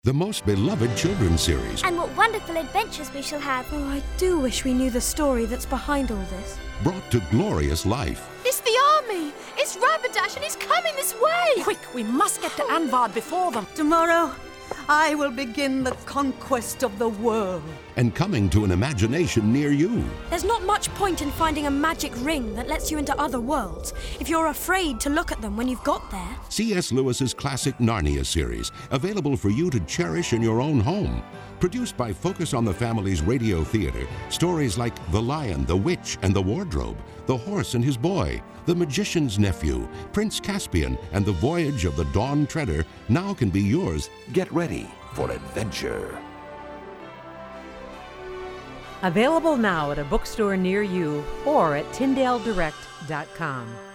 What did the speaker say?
the most beloved children's series. And what wonderful adventures we shall have. Oh, I do wish we knew the story that's behind all this. Brought to glorious life. It's the army! It's Rapidash and he's coming this way! Quick, we must get to Anvard before them. Tomorrow, I will begin the conquest of the world. And coming to an imagination near you. There's not much point in finding a magic ring that lets you into other worlds if you're afraid to look at them when you've got there. C.S. Lewis's classic Narnia series, available for you to cherish in your own home. Produced by Focus on the Family's Radio Theater, stories like The Lion, the Witch, and the Wardrobe, The Horse and His Boy, The Magician's Nephew, Prince Caspian, and The Voyage of the Dawn Treader now can be yours. Get ready for adventure. Available now at a bookstore near you or at TyndaleDirect.com.